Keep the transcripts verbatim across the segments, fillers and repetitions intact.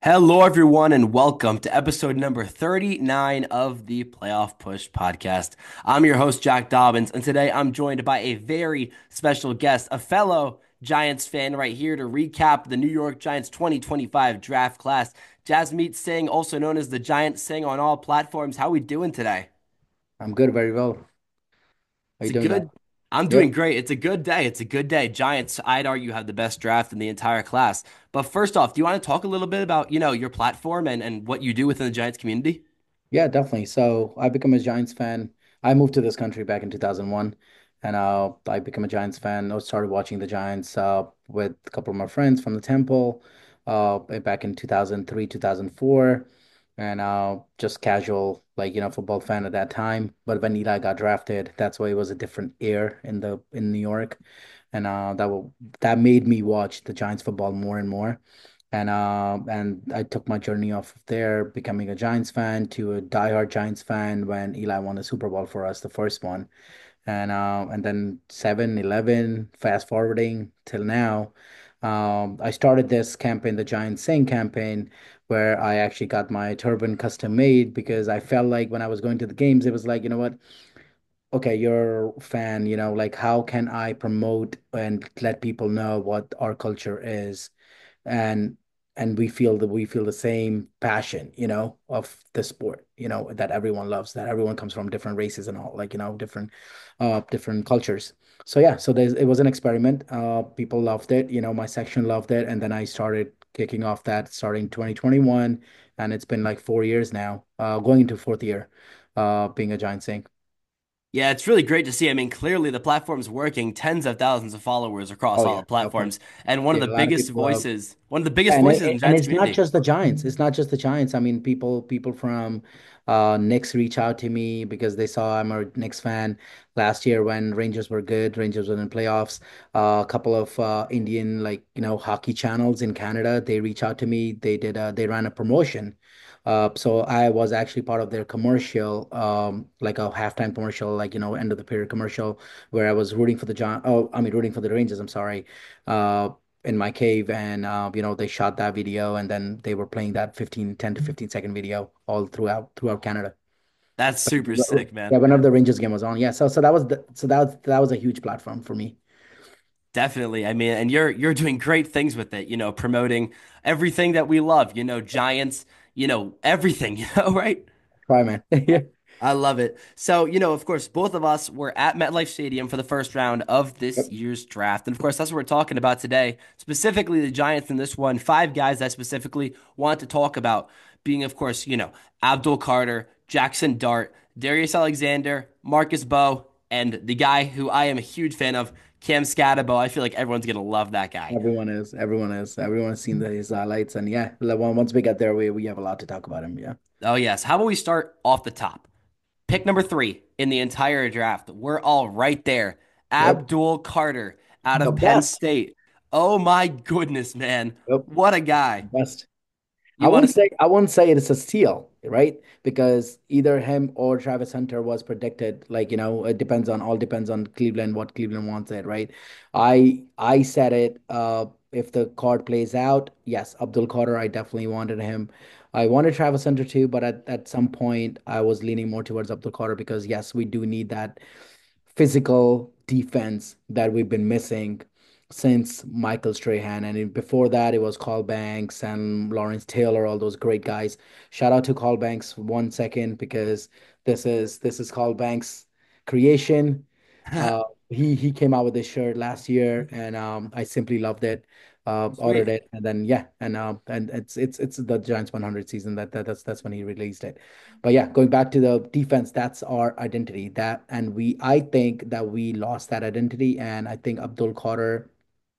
Hello, everyone, and welcome to episode number thirty-nine of the Playoff Push podcast. I'm your host, Jack Dobbins, and today I'm joined by a very special guest, a fellow Giants fan right here to recap the New York Giants twenty twenty-five draft class. Jasmeet Singh, also known as the Giant Singh on all platforms. How we doing today? I'm good, very well. How It's you a doing, guys? good, I'm doing Yep. great. It's a good day. It's a good day. Giants, I'd argue, have the best draft in the entire class. But first off, do you want to talk a little bit about, you know, your platform and, and what you do within the Giants community? Yeah, definitely. So I become a Giants fan. I moved to this country back in two thousand one, and uh, I became a Giants fan. I started watching the Giants uh, with a couple of my friends from the Temple uh, back in two thousand three, two thousand four, and uh, just casual, like, you know, football fan at that time. But when Eli got drafted, that's why it was a different air in the in New York, and uh, that will that made me watch the Giants football more and more. And uh, and I took my journey off of there, becoming a Giants fan to a diehard Giants fan when Eli won the Super Bowl for us, the first one. And uh, and then seven, eleven, fast forwarding till now. Um, I started this campaign, the Giant Sing campaign, where I actually got my turban custom made because I felt like when I was going to the games, it was like, you know what? Okay, you're a fan, you know, like how can I promote and let people know what our culture is? and and we feel that we feel the same passion, you know, of the sport, you know, that everyone loves, that everyone comes from different races and all, like, you know, different uh different cultures. So yeah, so there's it was an experiment. Uh people loved it, you know, my section loved it, and then I started kicking off that starting twenty twenty-one, and it's been like four years now, uh going into fourth year, uh being a Giant Sync. Yeah, it's really great to see. I mean, clearly the platform's working, tens of thousands of followers across Oh all yeah, the definitely. platforms, and one of Yeah, the a lot of biggest people love. voices, one of the Yeah, biggest and voices in it, the and Giants it's not community. just the Giants. It's not just the Giants. I mean, people people from uh Knicks reach out to me because they saw I'm a Knicks fan last year when Rangers were good. Rangers were in playoffs. Uh, a couple of uh Indian, like, you know, hockey channels in Canada, they reach out to me. They did uh they ran a promotion. Uh, so I was actually part of their commercial, um, like a halftime commercial, like, you know, end of the period commercial, where I was rooting for the John. Oh, I mean, rooting for the Rangers. I'm sorry. Uh, in my cave, and uh, you know, they shot that video, and then they were playing that fifteen, ten to fifteen second video all throughout throughout Canada. That's super sick, man. Yeah, whenever the Rangers game was on. Yeah, so so that was the, so that was that was a huge platform for me. Definitely. I mean, and you're you're doing great things with it, you know, promoting everything that we love, you know, Giants, you know, everything, you know, right? Try, man. Yeah. I love it. So, you know, of course, both of us were at MetLife Stadium for the first round of this Yep. year's draft. And of course, that's what we're talking about today. Specifically, the Giants in this one. Five guys I specifically want to talk about being, of course, you know, Abdul Carter, Jackson Dart, Darius Alexander, Marcus Bowe, and the guy who I am a huge fan of, Cam Scatabo. I feel like everyone's going to love that guy. Everyone is, everyone is, everyone has seen the, his highlights, and yeah, like, on- once we get there, we we have a lot to talk about him. Yeah. Oh, yes. How about we start off the top? Pick number three in the entire draft. We're all right there. Yep. Abdul Carter out The of Penn best. State. Oh my goodness, man. Yep. What a guy. Best. I You want wouldn't to say I wouldn't say it's a steal, right? Because either him or Travis Hunter was predicted. Like, you know, it depends on all depends on Cleveland, what Cleveland wants it, right? I I said it. Uh, if the card plays out, yes, Abdul Carter, I definitely wanted him. I wanted Travis Hunter too, but at, at some point I was leaning more towards Abdul Carter because yes, we do need that physical defense that we've been missing since Michael Strahan. And in- before that, it was Carl Banks and Lawrence Taylor, all those great guys. Shout out to Carl Banks one second because this is this is Carl Banks' creation. Uh, he he came out with this shirt last year, and um, I simply loved it. Uh, ordered Sweet. it, and then yeah, and um, and it's it's it's the Giants one hundred season that, that that's that's when he released it. But yeah, going back to the defense, that's our identity. That and we, I think that we lost that identity, and I think Abdul Carter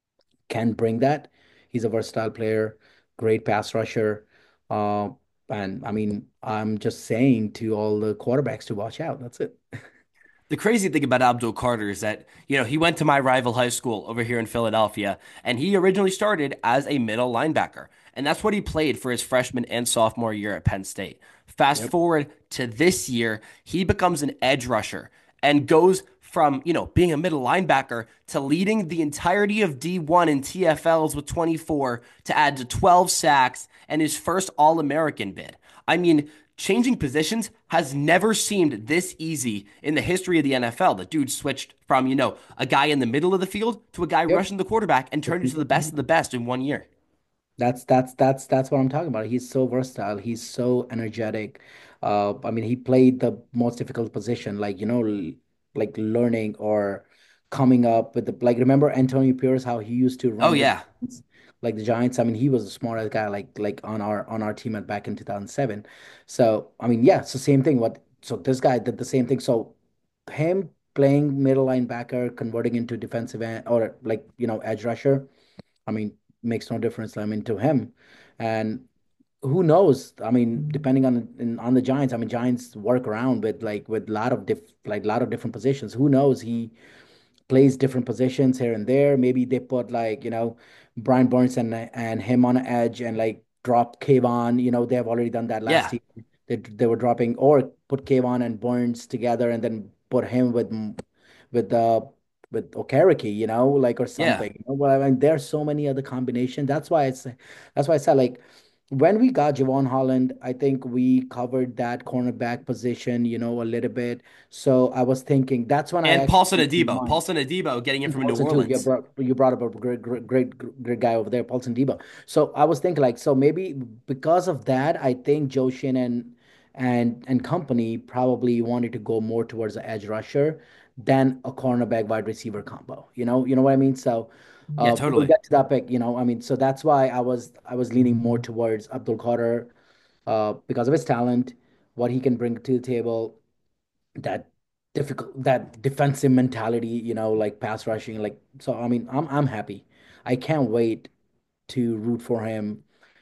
can bring that. He's a versatile player, great pass rusher. Uh, and I mean, I'm just saying to all the quarterbacks to watch out. That's it. The crazy thing about Abdul Carter is that, you know, he went to my rival high school over here in Philadelphia, and he originally started as a middle linebacker. And that's what he played for his freshman and sophomore year at Penn State. Fast Yep. forward to this year, he becomes an edge rusher and goes from, you know, being a middle linebacker to leading the entirety of D one in T F Ls with twenty-four to add to twelve sacks and his first All-American bid. I mean, changing positions has never seemed this easy in the history of the N F L. The dude switched from, you know, a guy in the middle of the field to a guy Yep. rushing the quarterback and turned into the best of the best in one year. That's that's that's that's what I'm talking about. He's so versatile. He's so energetic. Uh, I mean, he played the most difficult position, like you know, l- like learning or coming up with the like. Remember Antonio Pierce, how he used to Oh run with yeah. like the Giants. I mean, he was the smartest guy, like like on our on our team at back in two thousand seven. So I mean, yeah, it's the same thing. What so this guy did the same thing. So him playing middle linebacker, converting into defensive end or like you know edge rusher. I mean, makes no difference. I mean, to him, and who knows? I mean, depending on in, on the Giants. I mean, Giants work around with like with a lot of diff like a lot of different positions. Who knows? He plays different positions here and there. Maybe they put like, you know, Brian Burns and and him on the edge and like drop Kayvon. You know, they have already done that last Yeah. year. They they were dropping or put Kayvon and Burns together and then put him with with the with Okereke, you know, like or Yeah. something. You know? Well, I mean, there's so many other combinations. That's why it's that's why I said like when we got Javon Holland, I think we covered that cornerback position, you know, a little bit. So I was thinking that's when I And actually Paulson changed Adebo. my mind. Paulson Adebo getting in And from New Paulson too. You Orleans. brought you brought up a great great great great guy over there, Paulson Debo. So I was thinking like so maybe because of that, I think Joe Shin and and and company probably wanted to go more towards the edge rusher than a cornerback wide receiver combo. You know, you know what I mean? So Yeah, uh, we'll totally. get to that pick. You know, I mean, so that's why I was I was leaning more towards Abdul Qadir uh, because of his talent, what he can bring to the table, that difficult that defensive mentality, you know, like pass rushing, like so. I mean, I'm I'm happy. I can't wait to root for him,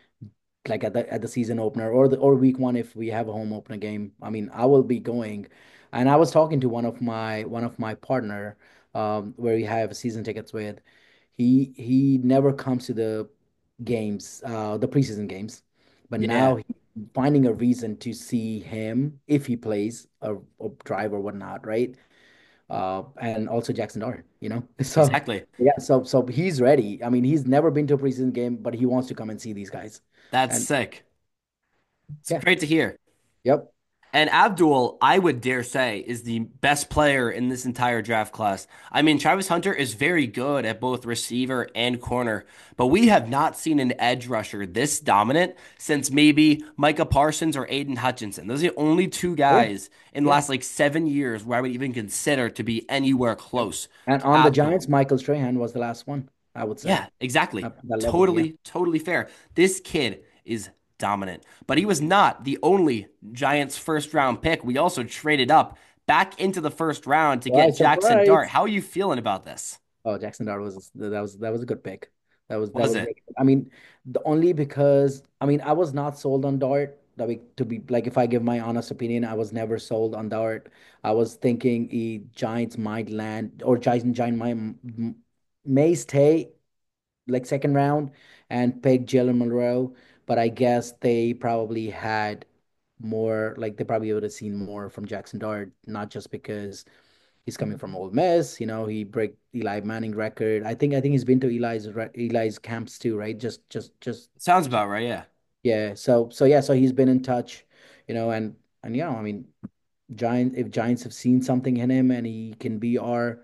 like at the at the season opener or the or week one if we have a home opener game. I mean, I will be going, and I was talking to one of my one of my partner, um, where we have season tickets with. He he never comes to the games, uh, the preseason games, but Yeah. now he, finding a reason to see him if he plays a, a drive or whatnot, right? Uh, and also Jackson Dart, you know. So Exactly. yeah, so so he's ready. I mean, he's never been to a preseason game, but he wants to come and see these guys. That's And sick. It's yeah, great to hear. yep. And Abdul, I would dare say, is the best player in this entire draft class. I mean, Travis Hunter is very good at both receiver and corner, but we have not seen an edge rusher this dominant since maybe Micah Parsons or Aiden Hutchinson. Those are the only two Sure, guys in the sure. last like seven years where I would even consider to be anywhere Yep. close And to on the Abdul. Giants, Michael Strahan was the last one, I would say, Yeah, exactly. at that level. Yeah. Totally, totally fair. This kid is dominant, but he was not the only Giants first round pick. We also traded up back into the first round to get Surprise, Jackson Dart. surprise. How are you feeling about this? Oh, Jackson Dart was that was that was a good pick. That was that Was was it? really good. I mean, the only because I mean I was not sold on Dart. That we to be like if I give my honest opinion, I was never sold on Dart. I was thinking he Giants might land or Giants Giant might m- may stay like second round and pick Jalen Monroe, but I guess they probably had more like they probably would have seen more from Jackson Dart, not just because he's coming from Ole Miss. You know, he break Eli Manning record. I think I think he's been to Eli's re- Eli's camps too, right? Just just just Sounds about right, yeah. yeah. So so yeah. So he's been in touch, you know, and and yeah. I mean, Giant if Giants have seen something in him and he can be our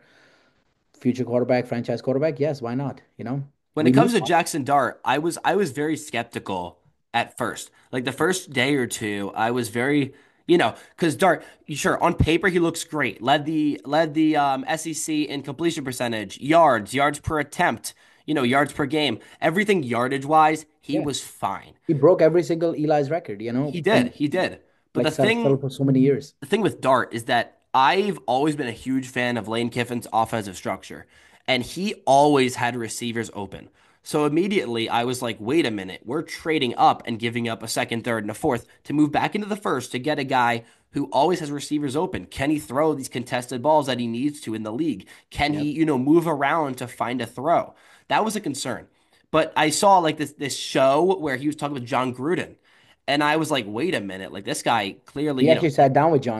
future quarterback, franchise quarterback, yes, why not? You know, When it we need comes to one. Jackson Dart, I was I was very skeptical at first. Like the first day or two, I was very, you know, because Dart, sure, on paper he looks great. Led the led the um, S E C in completion percentage, yards, yards per attempt, you know, yards per game, everything yardage wise, he Yeah, was fine. he broke every single Eli's record, you He know, did, and he did. But the like settled, thing settled for so many years. the thing with Dart is that I've always been a huge fan of Lane Kiffin's offensive structure, and he always had receivers open. So immediately I was like, wait a minute, we're trading up and giving up a second, third, and a fourth to move back into the first to get a guy who always has receivers open. Can he throw these contested balls that he needs to in the league? Can he, Yep. you know, move around to find a throw? That was a concern. But I saw like this this show where he was talking with John Gruden. And I was like, wait a minute, like this guy clearly, He you know, actually sat down with John. Yeah.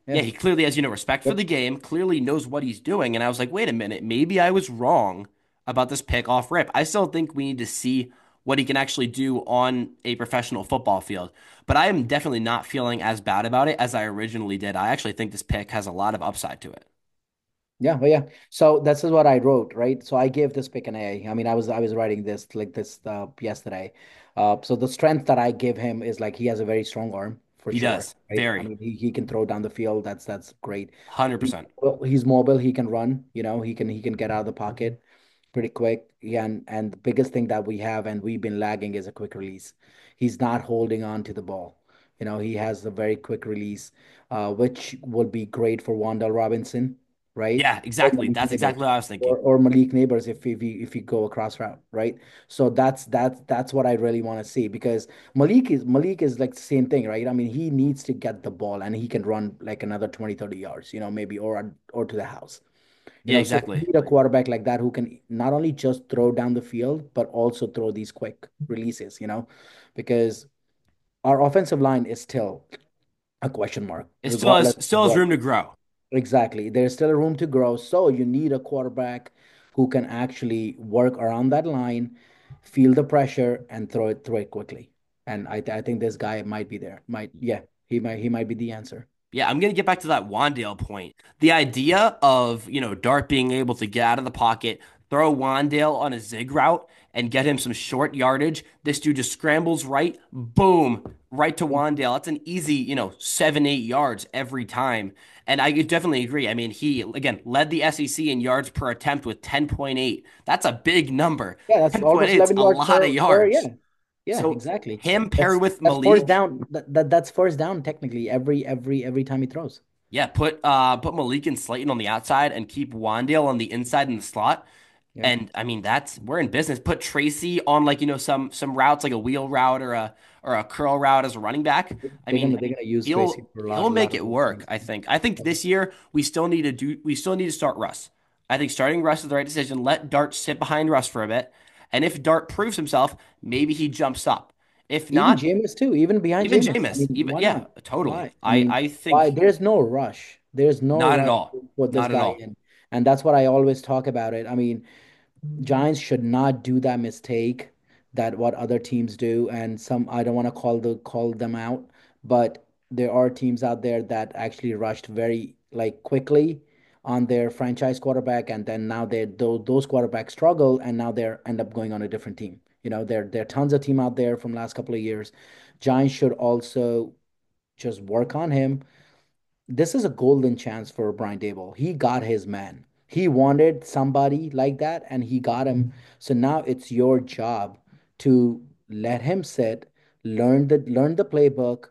Yeah, Yeah. he clearly has, you know, respect for Yep. the game, clearly knows what he's doing. And I was like, wait a minute, maybe I was wrong about this pick off rip. I still think we need to see what he can actually do on a professional football field. But I am definitely not feeling as bad about it as I originally did. I actually think this pick has a lot of upside to it. Yeah, but yeah. So this is what I wrote, right? So I gave this pick an A. I mean, I was I was writing this like this uh, yesterday. Uh, so the strength that I give him is like he has a very strong arm for He sure, does. right? I Very. mean, he, he can throw down the field. That's that's great. He, one hundred percent. well, he's mobile. He can run. You know, he can he can get out of the pocket pretty quick. Yeah, and and the biggest thing that we have and we've been lagging is a quick release. He's not holding on to the ball. You know, he has a very quick release, uh, which would be great for Wandale Robinson, right? Yeah, Or exactly. Malik That's exactly Neighbors, what I was thinking. or, or Malik Neighbors if if you if you go across route, right? So that's that's that's what I really want to see because Malik is Malik is like the same thing, right? I mean, he needs to get the ball and he can run like another twenty thirty yards, you know, maybe or or to the house. You Yeah, know, so we exactly. need a quarterback like that who can not only just throw down the field, but also throw these quick releases, you know, because our offensive line is still a question mark, It still has regardless of still has what. room to grow. Exactly. There's still room to grow. So you need a quarterback who can actually work around that line, feel the pressure, and throw it throw it quickly. And I, th I think this guy might be there. Might, yeah, he might he might be the answer. Yeah, I'm gonna get back to that Wandale point. The idea of, you know, Dart being able to get out of the pocket, throw Wandale on a zig route, and get him some short yardage. This dude just scrambles right, boom, right to Wandale. That's an easy, you know, seven, eight yards every time. And I could definitely agree. I mean, he again led the S E C in yards per attempt with ten point eight. That's a big number. Yeah, that's almost ten point eight is eleven a yards lot of per per yards. yeah. Yeah, So exactly. him paired That's with that's first Malik. down. That, that that's first down technically every every every time he throws. Yeah, put uh put Malik and Slayton on the outside and keep Wandale on the inside in the slot. Yep. And I mean that's we're in business. Put Tracy on like you know some some routes like a wheel route or a or a curl route as a running back. I They're mean gonna they're gonna use Tracy he'll for a lot he'll a lot make of it those work. things. I think. I think this year we still need to do we still need to start Russ. I think starting Russ is the right decision. Let Dart sit behind Russ for a bit, and if Dart proves himself, maybe he jumps up. If Even not, Jameis too, even behind even Jameis. I Jameis, mean, even why yeah, not? totally. Why? I I mean, I why? think There's no rush. There's no not at rush all. to put this Not at guy all. in. And that's what I always talk about it. I mean, Giants should not do that mistake that what other teams do. And some, I don't want to call the call them out, but there are teams out there that actually rushed very like quickly on their franchise quarterback, and then now they those, those quarterbacks struggle, and now they're end up going on a different team. You know, there there are tons of team out there from last couple of years. Giants should also just work on him. This is a golden chance for Brian Dable. He got his man. He wanted somebody like that and he got him. So now it's your job to let him sit, learn the learn the playbook,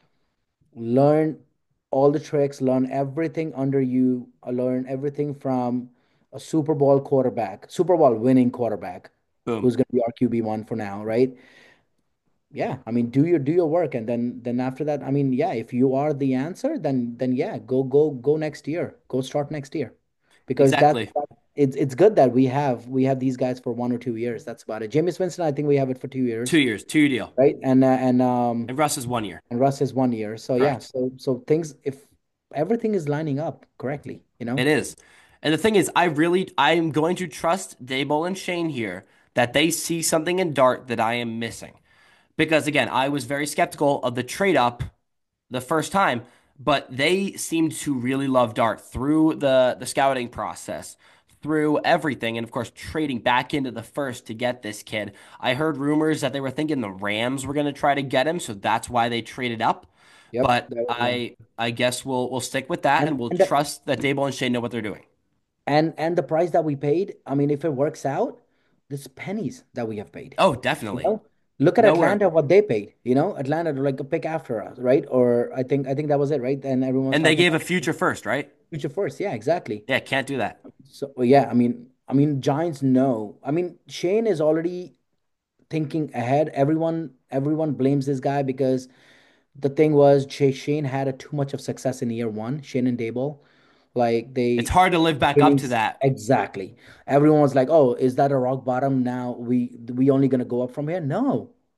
learn all the tricks, learn everything under you, uh, learn everything from a Super Bowl quarterback, Super Bowl winning quarterback, Boom. who's going to be our Q B one for now, right? Yeah, I mean, do your do your work, and then then after that, I mean, yeah, if you are the answer, then then yeah, go go go next year, go start next year, because that's Exactly. that, it's it's good that we have we have these guys for one or two years. That's about it. Jameis Winston, I think we have it for two Two years, years, two year deal. right? And uh, and um And Russ is one year. and Russ is one year. So yeah, Correct. so so things if everything is lining up correctly, you It know. is. And the thing is, I really I'm going to trust Daboll and Shane here that they see something in Dart that I am missing. Because again, I was very skeptical of the trade up the first time, but they seemed to really love Dart through the the scouting process, through everything, and of course trading back into the first to get this kid. I heard rumors that they were thinking the Rams were going to try to get him, so that's why they traded up. Yep. But That was one. I I guess we'll we'll stick with that and And we'll and the, trust that Dable and Shane know what they're doing. and and the price that we paid, I mean, if it works out, this pennies that we have paid. Oh, You definitely. know, look at Nowhere. Atlanta, what they paid. You know, Atlanta like a pick after us, right? Or I think I think that was it, right? And everyone was And they talking gave a about future first, right? future first. Yeah, exactly. Yeah, can't do that. So well, yeah, I mean, I mean, Giants know. I mean, Shane is already thinking ahead. Everyone everyone blames this guy because the thing was Shay- Shane had a too much of success in year one. Shane and Dable, like It's they hard to live back up winning to that. exactly. Everyone was like, "Oh, is that a rock bottom now? We we only gonna go up from here?" No,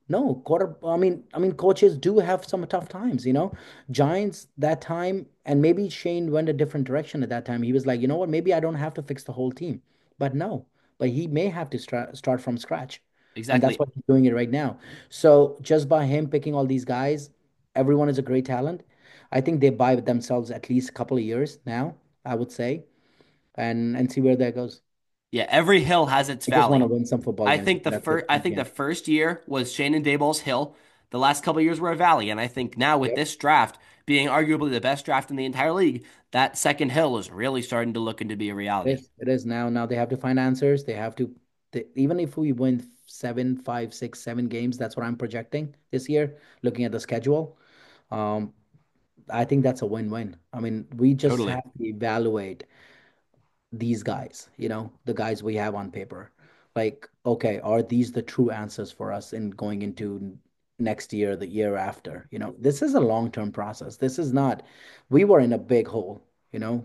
No, quarter. I mean, I mean, coaches do have some tough times, you know. Giants that time, and maybe Shane went a different direction at that time. He was like, you know what? Maybe I don't have to fix the whole team, but no, but he may have to start start from scratch, and that's Exactly. what he's doing it right now. So just by him picking all these guys, everyone is a great talent. I think they buy themselves at least a couple of years now, I would say, and and see where that goes. Yeah, every hill has its I just want to valley. win some football I games. think the That's it. first I think the Yeah. first year was Shannon Dayball's hill. The last couple of years were a valley, and I think now with Yep. this draft being arguably the best draft in the entire league, that second hill is really starting to look into be a It reality. is. It is now. Now they have to find answers. They have to, they, even if we win seven, five, six, seven games, that's what I'm projecting this year, looking at the schedule. Um, I think that's a win-win. I mean, we just Totally. have to evaluate these guys, you know, the guys we have on paper. Like, okay, are these the true answers for us in going into next year, the year after? You know, this is a long-term process. This is not, we were in a big hole, you know,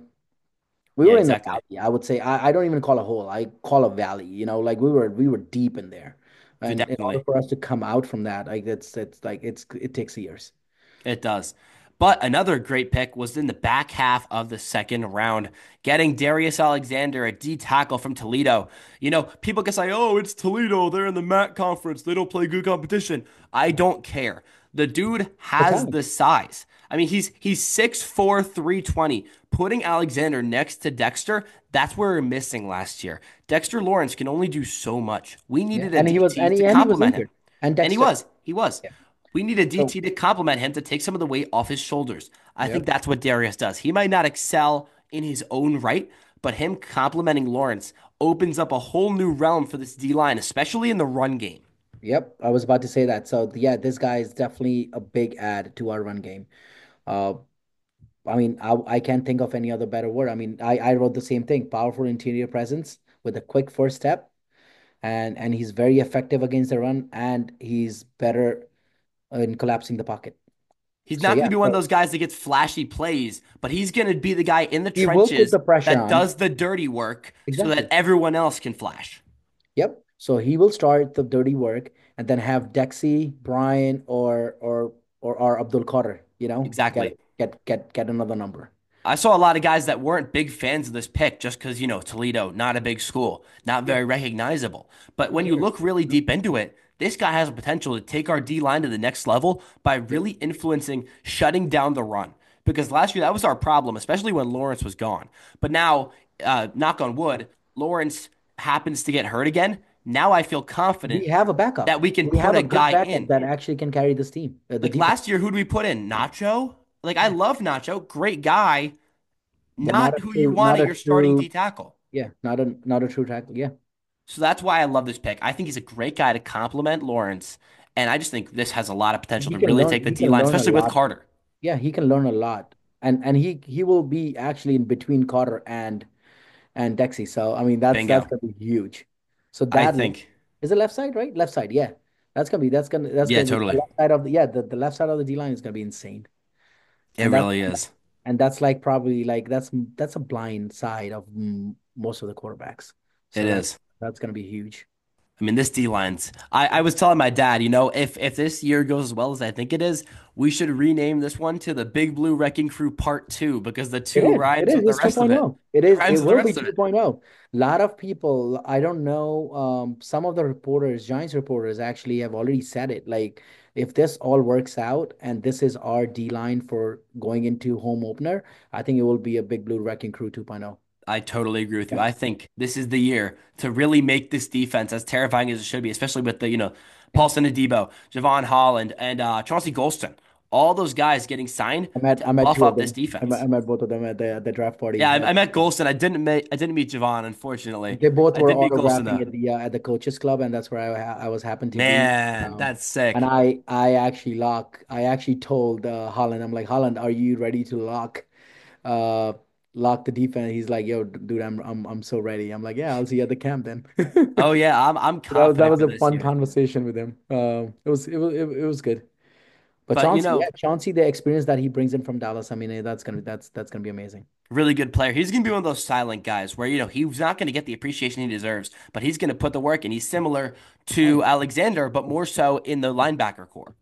we Yeah, were in a exactly. valley. I would say I, I don't even call a hole. I call a valley. You know, like we were we were deep in there, and in order Definitely. for us to come out from that, like it's it's like it's it takes years. It does. But another great pick was in the back half of the second round, getting Darius Alexander, a D tackle from Toledo. You know, people can say, oh, it's Toledo. They're in the M A C conference. They don't play good competition. I don't care. The dude The has talent. the size. I mean, he's he's six four, three twenty. Putting Alexander next to Dexter, that's where we're missing last year. Dexter Lawrence can only do so much. We Yeah, needed a and he was D T and to he and he was complement him. injured. And And he Dexter. was. He was. Yeah. We need a So D T to complement him to take some of the weight off his shoulders. I think yep, that's what Darius does. He might not excel in his own right, but him complementing Lawrence opens up a whole new realm for this D line, especially in the run game. yep. I was about to say that. So yeah, this guy is definitely a big add to our run game. Uh, I mean, I I can't think of any other better word. I mean, I I wrote the same thing. Powerful interior presence with a quick first step, and and he's very effective against the run, and he's better in collapsing the pocket. He's So not going yeah, to be one of so those guys that gets flashy plays, but he's going to be the guy in the he will put trenches the pressure that on. does the dirty work so that Exactly. everyone else can flash. Yep. So he will start the dirty work and then have Dexy, Brian, or or or, or Abdul Qadir, you know, get Exactly. get get get another number. I saw a lot of guys that weren't big fans of this pick just because, you know, Toledo, not a big school, not Yeah. very recognizable. But Who when you cares? look really You know? deep into it, this guy has a potential to take our D line to the next level by Yep. really influencing shutting down the run. Because last year that was our problem, especially when Lawrence was gone. But now, uh, knock on wood, Lawrence happens to get hurt again. Now I feel confident We have a backup. that we can We put have a a good guy backup in. that actually can carry this team, uh, the Like defense. last year, who did we put in? Nacho? Like I Yeah. love Nacho, great guy, But not not a who you true, want not at a your starting D true, tackle. yeah, not a not a true tackle. Yeah. So that's why I love this pick. I think he's a great guy to complement Lawrence, and I just think this has a lot of potential He to can really learn take the he D can line, learn a especially with lot. Carter. Yeah, he can learn a lot. And and he he will be actually in between Carter and and Dexy. So I mean that's that's Bingo. gonna be huge. So I that left, think. is it left side, right? Left side, yeah. That's gonna be that's gonna that's Yeah, gonna be the totally. left side of the yeah, the, the left side of the D line is gonna be insane. It And that's really is. and that's like probably like that's that's a blind side of mm, most of the quarterbacks. It So that's is. that's gonna be huge. I mean, this D line's. I, I was telling my dad, you know, if if this year goes as well as I think it is, we should rename this one to the Big Blue Wrecking Crew Part Two because the It two is. It rhymes is. with the It's rest of it. 2.0. It It is. It rhymes with the will be rest of it. 2.0. A lot of people, I don't know, um, some of the reporters, Giants reporters actually have already said it. Like, if this all works out and this is our D line for going into home opener, I think it will be a Big Blue Wrecking Crew 2.0. I totally agree with you. Yeah. I think this is the year to really make this defense as terrifying as it should be, especially with the, you know, Yeah. Paulson Adebo, Javon Holland, and uh, Chauncey Golston. All those guys getting signed I met to I met buff two of up this them. I met, defense. I met both of them at the at the draft Yeah, party. I, Uh, I met Golston. I didn't meet I didn't meet Javon, unfortunately. they both I were did meet Golston autographing though. at the uh, at the coaches club, and that's where I ha- I was happened to be. Man, Um, that's and sick. I I actually lock I actually told uh, Holland, I'm like, Holland, are you ready to lock uh lock the defense? He's like, yo, d- dude, I'm I'm I'm so ready. I'm like, yeah, I'll see you at the camp then. Oh yeah, I'm I'm That was that confident was for a this fun year. conversation with him. Um, it was it was it, it was good. But But you Chauncey, know, yeah, Chauncey, the experience that he brings in from Dallas, I mean, eh, that's gonna that's that's gonna be amazing. really good player. He's going to be one of those silent guys where, you know, he's not going to get the appreciation he deserves, but he's going to put the work in. He's similar Oh, to Alexander, but more so in the linebacker core.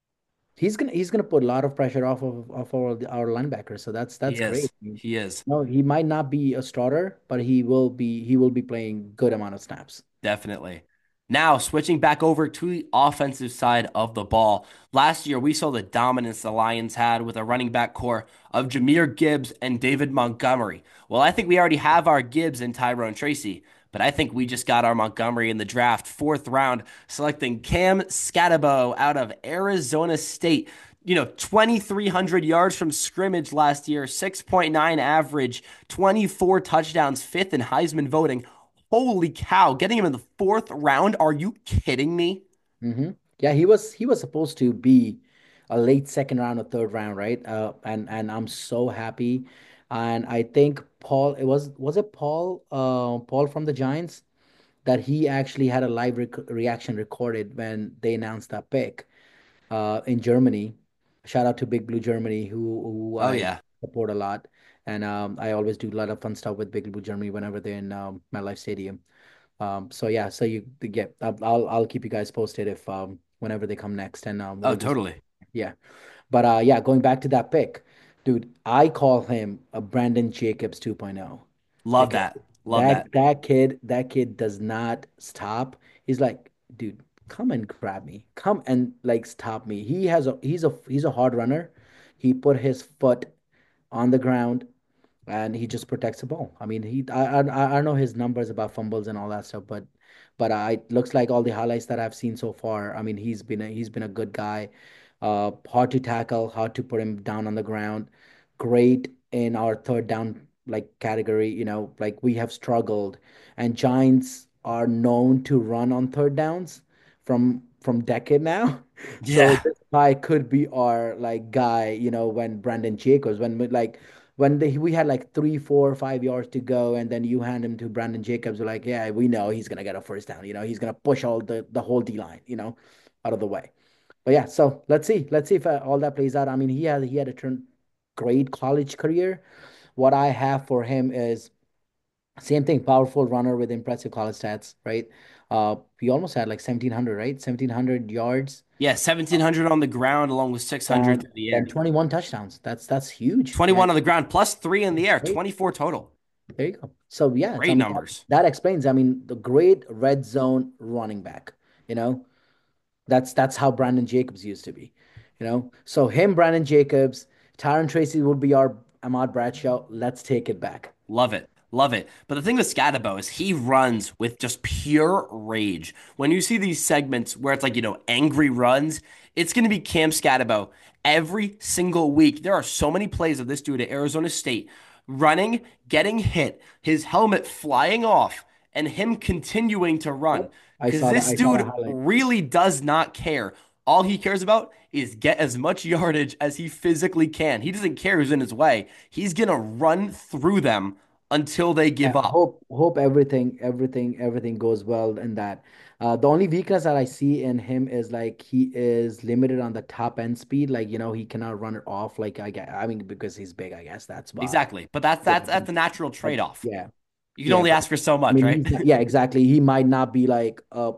he's gonna he's gonna put a lot of pressure off of off our our linebackers, so that's He that's great. is. He is. No, he might not be a starter, but he will be he will be playing good amount of snaps. Definitely. Now, switching back over to the offensive side of the ball. Last year, we saw the dominance the Lions had with a running back core of Jahmyr Gibbs and David Montgomery. Well, I think we already have our Gibbs and Tyrone Tracy, but I think we just got our Montgomery in the draft, fourth round, selecting Cam Scatabo out of Arizona State. You know, twenty-three hundred yards from scrimmage last year, six point nine average, twenty-four touchdowns, fifth in Heisman voting. Holy cow, getting him in the fourth round? Are you kidding me? Hmm. Yeah, he was he was supposed to be a late second round or third round, right? Uh, and and I'm so happy. And I think Paul, it was was it Paul, uh, Paul from the Giants that he actually had a live rec reaction recorded when they announced that pick uh, in Germany. Shout out to Big Blue Germany, who who Oh, I yeah. support a lot, and um, I always do a lot of fun stuff with Big Blue Germany whenever they're in um, MetLife Stadium. Um, so yeah, so you get I'll I'll I'll keep you guys posted if um whenever they come next, and um Oh, we'll do totally. yeah. But uh yeah, going back to that pick, dude, I call him a Brandon Jacobs 2.0 Love because that. Love that that. that kid that kid does not stop. He's like, dude, come and grab me, come and like stop me. He has a he's a he's a hard runner. He put his foot on the ground and he just protects the ball. I mean, he I I, I don't know his numbers about fumbles and all that stuff, but but I it looks like all the highlights that I've seen so far. I mean, he's been a, he's been a good guy. Uh, hard to tackle, hard to put him down on the ground. Great in our third down like category. You know, like we have struggled, and Giants are known to run on third downs from from decade now. So Yeah. this guy could be our like guy. You know, when Brandon Jacobs, when we, like when they, we had like three, four, five yards to go, and then you hand him to Brandon Jacobs, we're like, yeah, we know he's gonna get a first down. You know, he's gonna push all the the whole D line, you know, out of the way. But yeah, so let's see, let's see if uh, all that plays out. I mean, he had he had a turn great college career. What I have for him is same thing, powerful runner with impressive college stats, right? Uh, he almost had like seventeen hundred, right? seventeen hundred yards Yeah. seventeen hundred on the ground along with six hundred and through the then air. twenty-one touchdowns. That's that's huge. And twenty-one on the ground plus three in the air, great. twenty-four total. There you go. So yeah, so I Great mean that, numbers. that explains. I mean the great red zone running back. You know, that's that's how Brandon Jacobs used to be. You know, so him, Brandon Jacobs, Tyron Tracy would be our Ahmad Bradshaw. Let's take it back. Love it. Love it. But the thing with Scatabo is he runs with just pure rage. When you see these segments where it's like, you know, angry runs, it's going to be Cam Scatabo every single week. There are so many plays of this dude at Arizona State running, getting hit, his helmet flying off, and him continuing to run. Yep. I Because saw that. this I saw that dude highlight. really does not care. All he cares about is get as much yardage as he physically can. He doesn't care who's in his way. He's going to run through them until they Yeah, give up. hope hope everything everything everything goes well in that. Uh, the only weakness that I see in him is like he is limited on the top end speed. Like you know he cannot run it off. Like I get. I mean because he's big. I guess that's why. Exactly. But that's Yeah. that's that's a natural But trade-off. yeah. You can Yeah. only But ask for so I much, mean, right? he's not, yeah, exactly. He might not be like a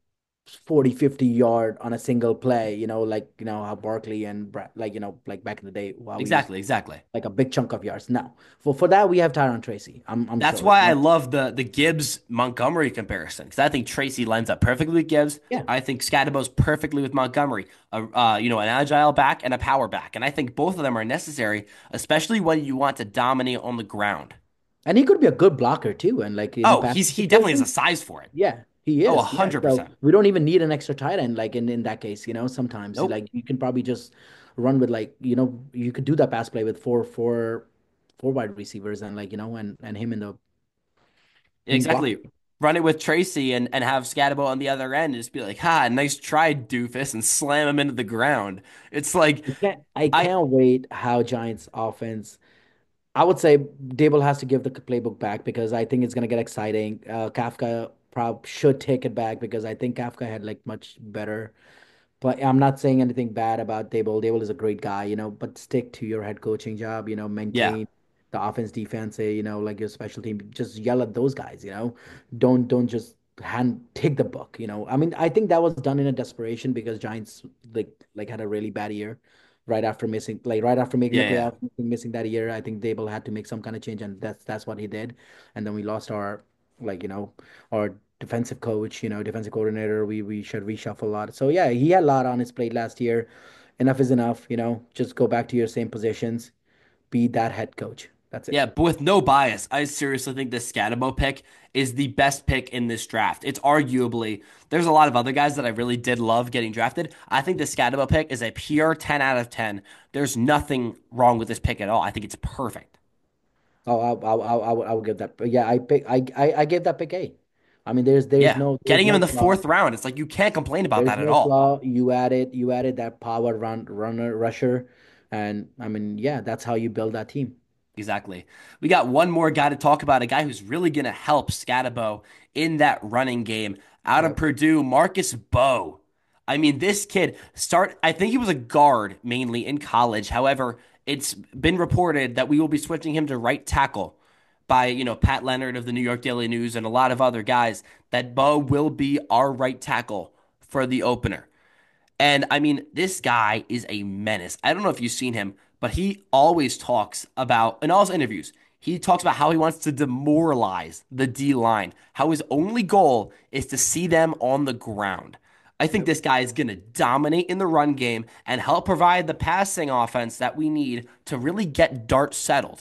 forty, fifty yard on a single play, you know, like, you know, how Barkley and Bra- like, you know, like back in the day, while we used Exactly, exactly. like a big chunk of yards. No, for for that we have Tyron Tracy. I'm I'm That's sure. why You I know? love the the Gibbs Montgomery comparison because I think Tracy lines up perfectly with Gibbs. Yeah, I think Scadabo's perfectly with Montgomery. A, uh, you know, an agile back and a power back, and I think both of them are necessary, especially when you want to dominate on the ground. and he could be a good blocker too, and like in a Oh, pass he's he definitely has a situation. size for it. Yeah, he Oh, a is. Yeah, hundred so percent. we don't even need an extra tight end. Like in in that case, you know, sometimes Nope. like you can probably just run with like you know you could do that pass play with four four four wide receivers and like you know and and him in the him block. Exactly. Run it with Tracy and, and have Scatabo on the other end and just be like, ha, nice try, doofus, and slam him into the ground. It's like I can't I I can't wait how Giants offense. I would say Dable has to give the playbook back because I think it's gonna get exciting. Uh, Kafka prob should take it back because I think Kafka had like much better But I'm not saying anything bad about Dable. Dable is a great guy, you know, but stick to your head coaching job, you know, Yeah. maintain the offense, defense, eh, you know, like your special team. Just yell at those guys, you know. Don't don't just hand take the book, you know. I mean, I think that was done in a desperation because Giants like like had a really bad year right after missing like right after making the Yeah, yeah. playoffs, missing that year. I think Dable had to make some kind of change, and that's that's what he did. And then we lost our like, you know, our defensive coach, you know, defensive coordinator. We we should reshuffle a lot. So yeah, he had a lot on his plate last year. Enough is enough, you know. Just go back to your same positions. Be that head coach. That's it. Yeah, but with no bias, I seriously think the Scatabo pick is the best pick in this draft. It's arguably, there's a lot of other guys that I really did love getting drafted. I think the Scatabo pick is a pure ten out of ten. There's nothing wrong with this pick at all. I think it's perfect. Oh, I I I I would I would give that. Yeah, I pick I I, I gave that pick A. I mean, there's there's Yeah, no there's getting him in no the flaw. fourth round, it's like you can't complain about There's that at no all. flaw. You added you added that power run runner rusher, and I mean, yeah, that's how you build that team. Exactly. We got one more guy to talk about, a guy who's really going to help Scatabo in that running game out of Okay. Purdue, Marcus Bowe. I mean, this kid start I think he was a guard mainly in college. However, it's been reported that we will be switching him to right tackle by, you know, Pat Leonard of the New York Daily News and a lot of other guys that Bowe will be our right tackle for the opener. And I mean, this guy is a menace. I don't know if you've seen him, but he always talks about, in all his interviews, he talks about how he wants to demoralize the D line, how his only goal is to see them on the ground. I think Yep. this guy is going to dominate in the run game and help provide the passing offense that we need to really get Dart settled.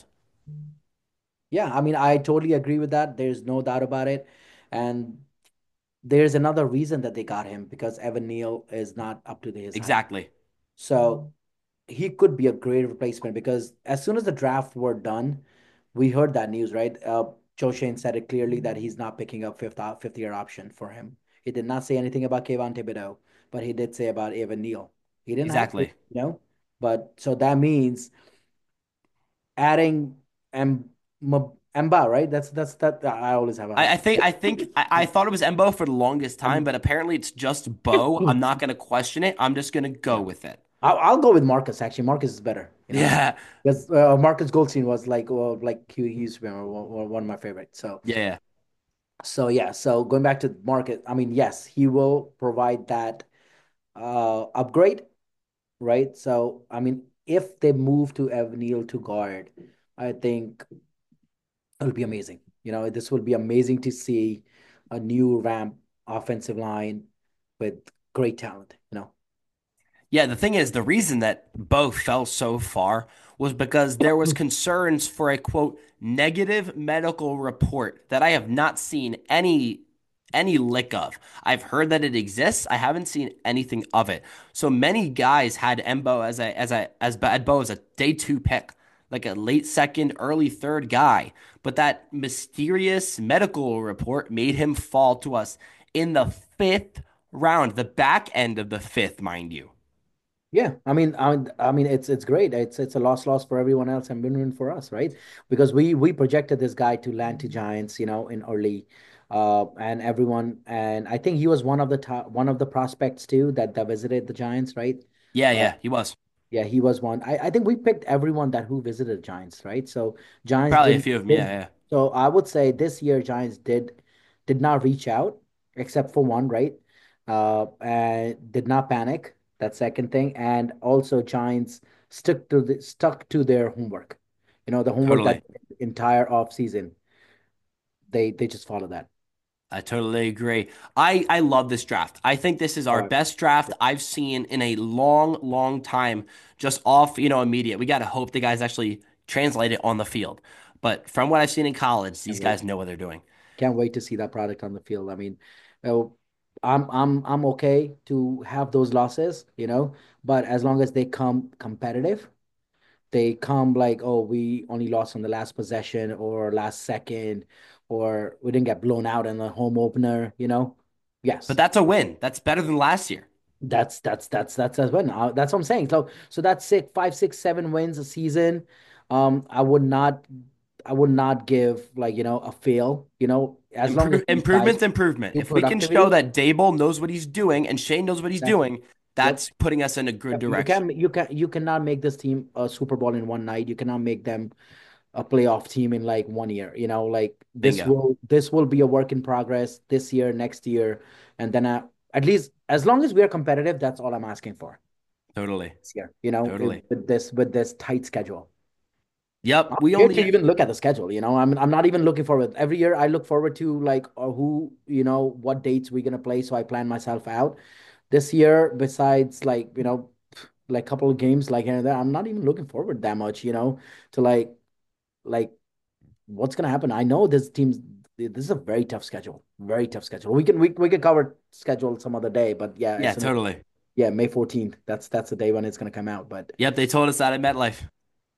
Yeah, I mean, I totally agree with that. There's no doubt about it. And there's another reason that they got him because Evan Neal is not up to his height. Exactly. So he could be a great replacement because as soon as the draft were done, we heard that news, right? Uh, Joe Shane said it clearly that he's not picking up fifth op- fifth year option for him. He did not say anything about Kayvon Thibodeau, but he did say about Evan Neal. He didn't have to, Exactly. you know. But so that means adding M Mba, right? That's that's that. I always have a I, hard I think I think I, I thought it was Embo for the longest time, time. but apparently it's just Bo. I'm not going to question it. I'm just going to go Yeah. with it. I'll, I'll go with Marcus actually. Marcus is better, you know, Yeah. because uh, Marcus Goldstein was like, well, like he, he's been one one of my favorites. So, Yeah. so yeah. So going back to Marcus, I mean, yes, he will provide that uh upgrade, right? So, I mean, if they move to Evneal to guard, I think it'll be amazing. You know, this will be amazing to see a new ramp offensive line with great talent. You know. Yeah, the thing is, the reason that Bo fell so far was because there was concerns for a quote negative medical report that I have not seen any any lick of. I've heard that it exists. I haven't seen anything of it. So many guys had Embo as a as a as bad Bo as a day two pick, like a late second, early third guy. But that mysterious medical report made him fall to us in the fifth round, the back end of the fifth, mind you. Yeah, I mean, I, I mean, it's it's great. It's it's a loss loss for everyone else and win win for us, right? Because we we projected this guy to land to Giants, you know, in early, uh, and everyone, and I think he was one of the top one of the prospects too that that visited the Giants, right? Yeah, Uh, yeah, he was. yeah, he was one. I, I think we picked everyone that who visited Giants, right? So Giants Probably a didn't few of them. Yeah, did yeah. so I would say this year Giants did did not reach out except for one, right? Uh, and did not panic. That second thing, and also Giants stuck to the stuck to their homework. You know, the homework that Totally. entire off season they they just follow that. I totally agree. I I love this draft. I think this is our Right. best draft I've seen in a long, long time. Just off, you know, immediate. We got to hope the guys actually translate it on the field. But from what I've seen in college, these Can't wait. guys know what they're doing. Can't wait to see that product on the field. I mean, uh, I'm I'm I'm okay to have those losses, you know, but as long as they come competitive, they come like, oh, we only lost on the last possession or last second, or we didn't get blown out in the home opener, you know. But Yes, that's a win. That's better than last year. that's that's that's that's as well. Uh, That's what I'm saying. So so that's six, five, six, seven wins a season. Um, I would not I would not give like, you know, a fail, you know, as long as Improve, these guys improvement's improvement. do If we can show productivity. that Dable knows what he's doing and Shane knows what he's Exactly. doing, Yep. That's putting us in a good Yep. You direction. can you can you cannot make this team a Super Bowl in one night. You cannot make them a playoff team in like one year. You know, like this Bingo. will this will be a work in progress this year, next year, and then uh, at least as long as we are competitive, that's all I'm asking for Totally. this year. You know, Totally. with this with this tight schedule. Yep. I'm We scared to only even look at the schedule. You know, I'm I'm not even looking forward. Every year I look forward to like uh, who, you know, what dates we're gonna play, so I plan myself out. This year, besides like, you know, like a couple of games like here and there, I'm not even looking forward that much, you know, to like like what's gonna happen. I know this team's this is a very tough schedule. Very tough schedule. We can we we can cover schedule some other day, but yeah, Yeah, as soon as totally. yeah, May fourteenth. That's that's the day when it's gonna come out. But Yep, they told us that at MetLife.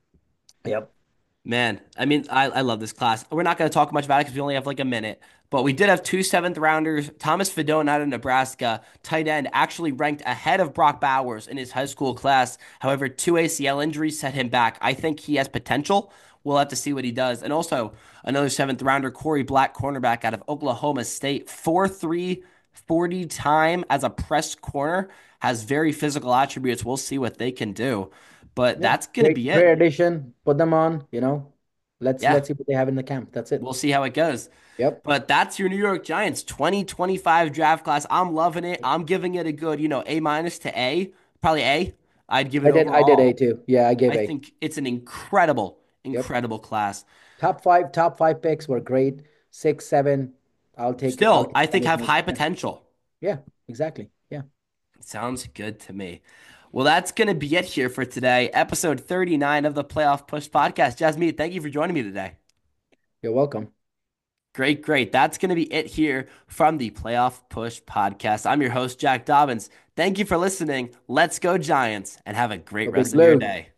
yep. Man, I mean, I, I love this class. We're not going to talk much about it because we only have like a minute. But we did have two seventh rounders. Thomas Fedone out of Nebraska, tight end, actually ranked ahead of Brock Bowers in his high school class. However, two A C L injuries set him back. I think he has potential. We'll have to see what he does. And also, another seventh rounder, Corey Black, cornerback out of Oklahoma State, four three, forty time as a press corner, has very physical attributes. We'll see what they can do. But Yeah. that's going to Great, be great it. addition. Put them on, you know. Let's Yeah. let's see what they have in the camp. That's it. We'll see how it goes. Yep. But that's your New York Giants twenty twenty-five draft class. I'm loving it. I'm giving it a good, you know, A minus to A, probably A. I'd give it I did I did A overall. too. Yeah, I gave I A. think it's an incredible, Yep. incredible class. Top five, top five picks were great. Six, seven. I'll take I'll Still, take I think have anything. high Yeah. potential. Yeah, exactly. Yeah. Sounds good to me. Well, that's going to be it here for today. Episode thirty-nine of the Playoff Push podcast. Jasmine, thank you for joining me today. You're welcome. Great, great. That's going to be it here from the Playoff Push podcast. I'm your host, Jack Dobbins. Thank you for listening. Let's go, Giants, and have a Go great Big rest of your Blue. day.